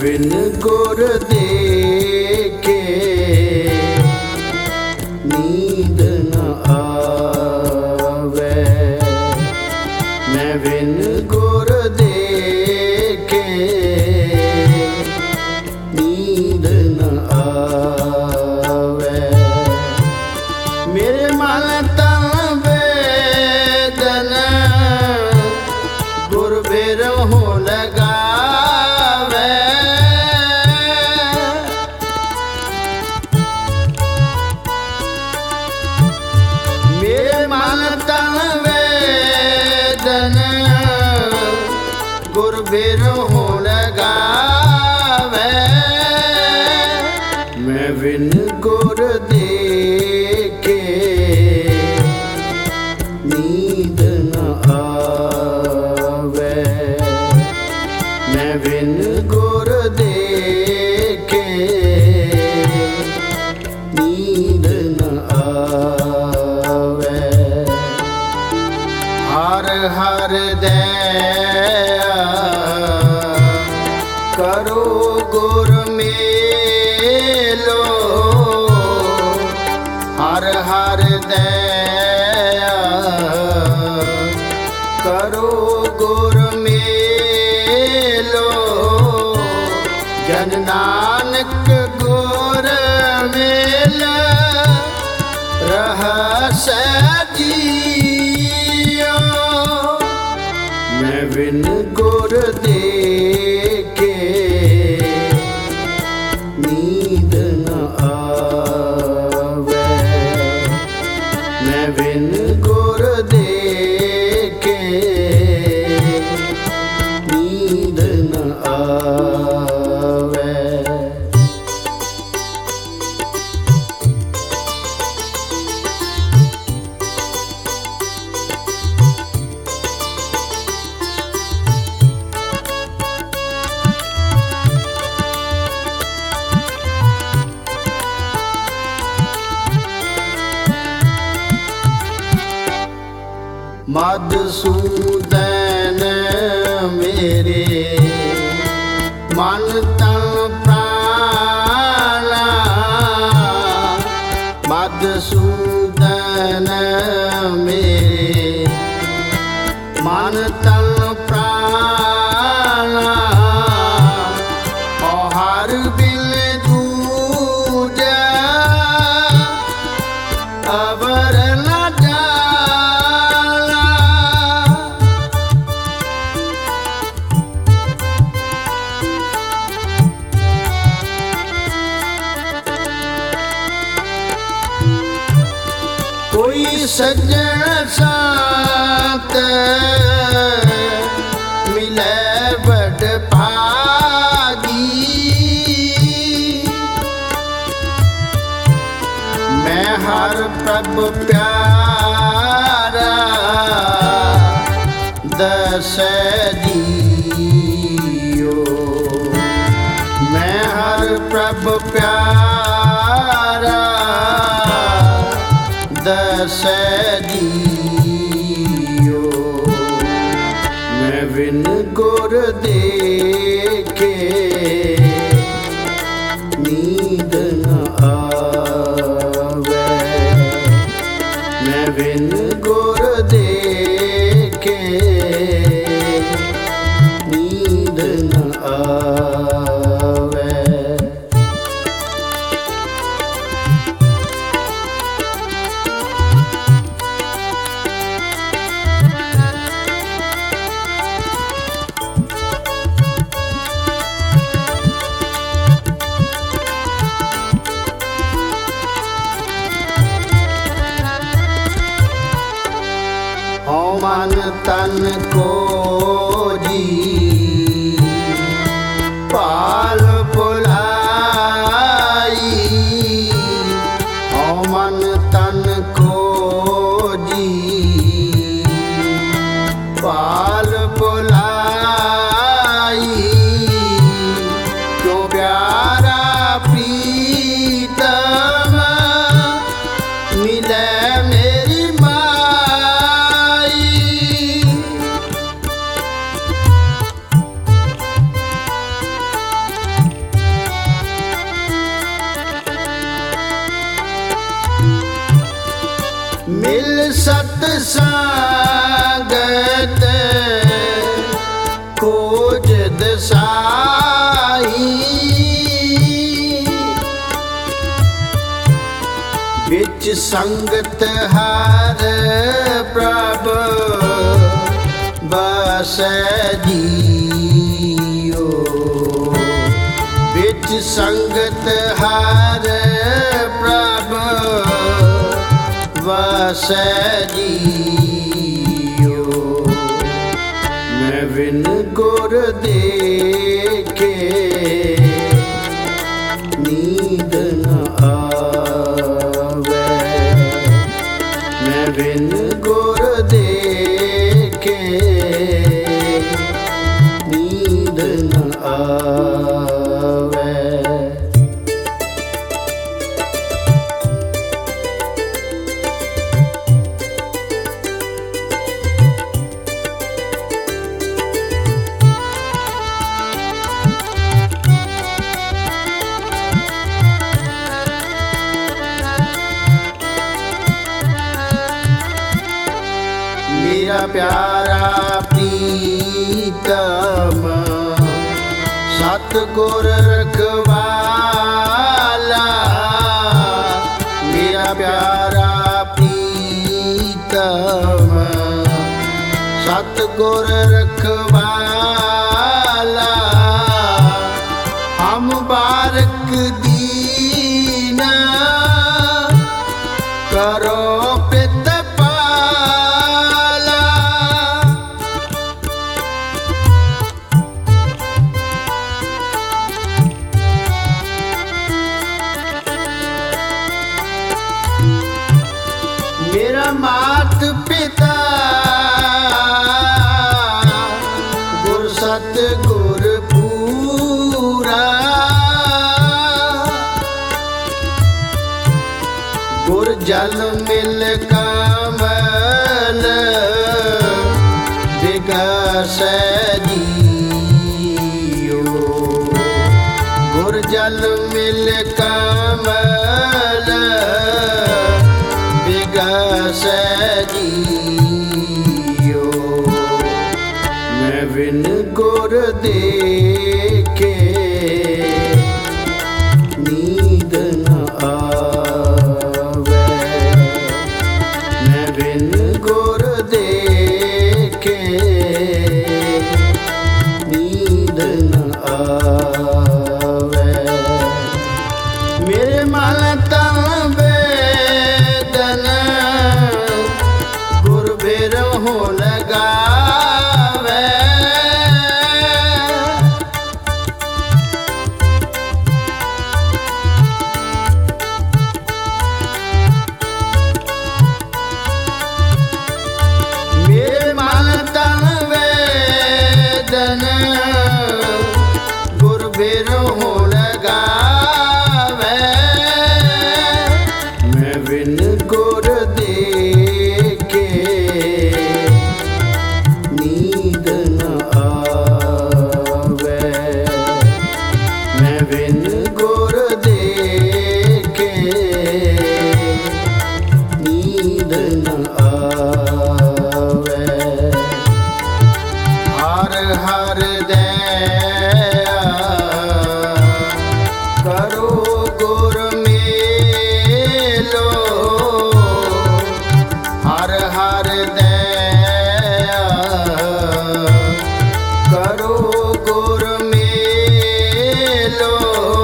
बिन गुर देखे नींद न आवे। मैं बिन गुर देखे नींद न आवे। मेरे मन तन वेदन गुर बिरहो लगावे। मेरे मन तन वेदन गुर बिरहो लगावे। मैं बिन गुर देखे नींद न आवे। मैं बिन गुर देखे नींद न आवे। हर हर दया करो गुर मेलो। हर हर दया करो गुर मेलो। जन नानक गुर मेल रहस जियो। मैं बिन गुर देखे नींद न आवे। मैं बिन गुर देखे नींद न आवे। मधुसूदन मेरे मन तन प्राणा। मधुसूदन मेरे मन तन प्राणा। और हर बिन दूजा अवर न कोई सज्जन साथ मिले बड़ भागी। मैं हर प्रभु प्यारा दस दियो। मैं हर प्रभु प्यारा दस दियो। मैं बिन गुर देखे नींद न आवे। मैं बिन गुर देखे नींद न आवे। मन तन को जी पाल बुलाई। मन तन को जी पाल बुलाई। क्यों प्यारा प्रीतम मिले मेरी माई। ਮਿਲ ਸਤ ਸੰਗਤ ਖੋਜ ਦਸਾਈ ਵਿੱਚ ਸੰਗਤ ਹਰ ਪ੍ਰਭ ਬਸੈ ਜੀਓ ਵਿੱਚ ਸੰਗਤ ਹਰ ਪ੍ਰਭ ਵਸੈ ਜੀਓ ਮੈਂ ਬਿਨ ਗੁਰ ਦੇਖੇ ਨੀਂਦ ਨ ਆਵੇ ਮੈਂ ਬਿਨ ਗੁਰ ਦੇਖੇ ਨੀਂਦ ਨ ਆਵੇ मेरा प्यारा प्रीतम सतगुर रखवाला मेरा प्यारा प्रीतम सतगुर रखवाला हम बारक दीना करो मेरा मात पिता गुर सत गुर पूरा गुर जल मिल कमल विगसै जियो गुर जल मिल कमल विगसै जियो मैं बिन गुर देखे नींद न आवे मैं बिन गुर देखे नींद न आवे मेरे मन तन हो लगावे मेरे मन तन वेदन गुर बेर हो लगावे मैं बिन गुर देखे नींद न आवे मैं बिन गुर देखे नींद न आवे हर हर दया करो गुर मेलो हर हर दया करो गुर मेलो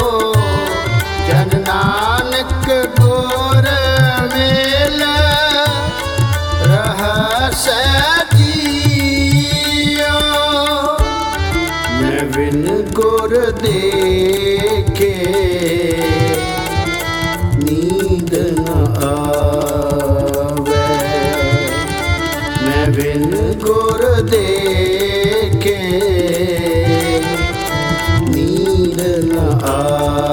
जन नानक गुर मेल रहसै जियो मैं बिन गुर देखे नींद न आवे मैं बिन गुर देखे नींद न आवे।